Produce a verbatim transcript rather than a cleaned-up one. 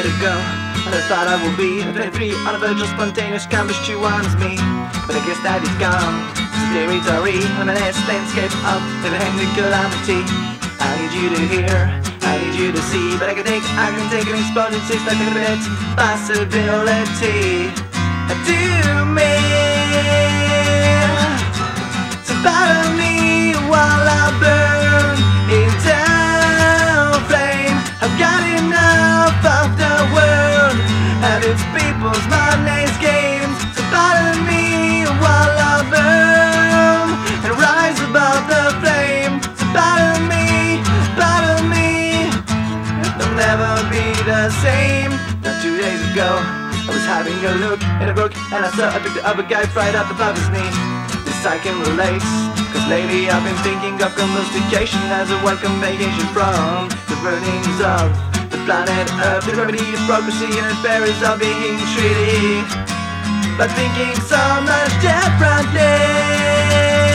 let it go. And I thought I would be twenty-three on a verge of spontaneous courage to honest me. But I guess that is gone. It's territory on an S landscape of event calamity. I need you to hear, I need you to see, but I can take, I can take an explosion, it's like a bit possibility. To me, so battle me while I burn into flame. I've got enough of the world and its people's mind-based games. So battle me while I burn and rise above the flame. So battle me, battle me, they'll never be the same. Now two days ago I was having a look in a book and I saw I picked up a guy right up above his knee. This I can relate, cause lately I've been thinking of combustication as a welcome vacation from the burnings of the planet Earth. The gravity of progressy and barriers of being treated, but thinking so much differently.